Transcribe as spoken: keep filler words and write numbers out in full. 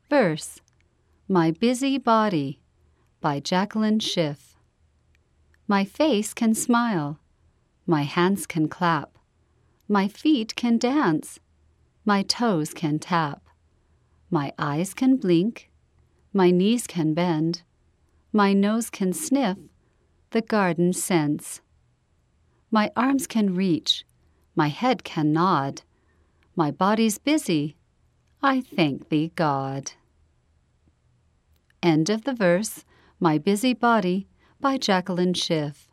Verse: My Busy Body by Jacqueline Schiff. My face can smile, my hands can clap, my feet can dance, my toes can tap, my eyes can blink, my knees can bend, my nose can sniff the garden scents. My arms can reach, my head can nod, my body's busy, I thank thee, God. End of the verse, My Busy Body by Jacqueline Schiff.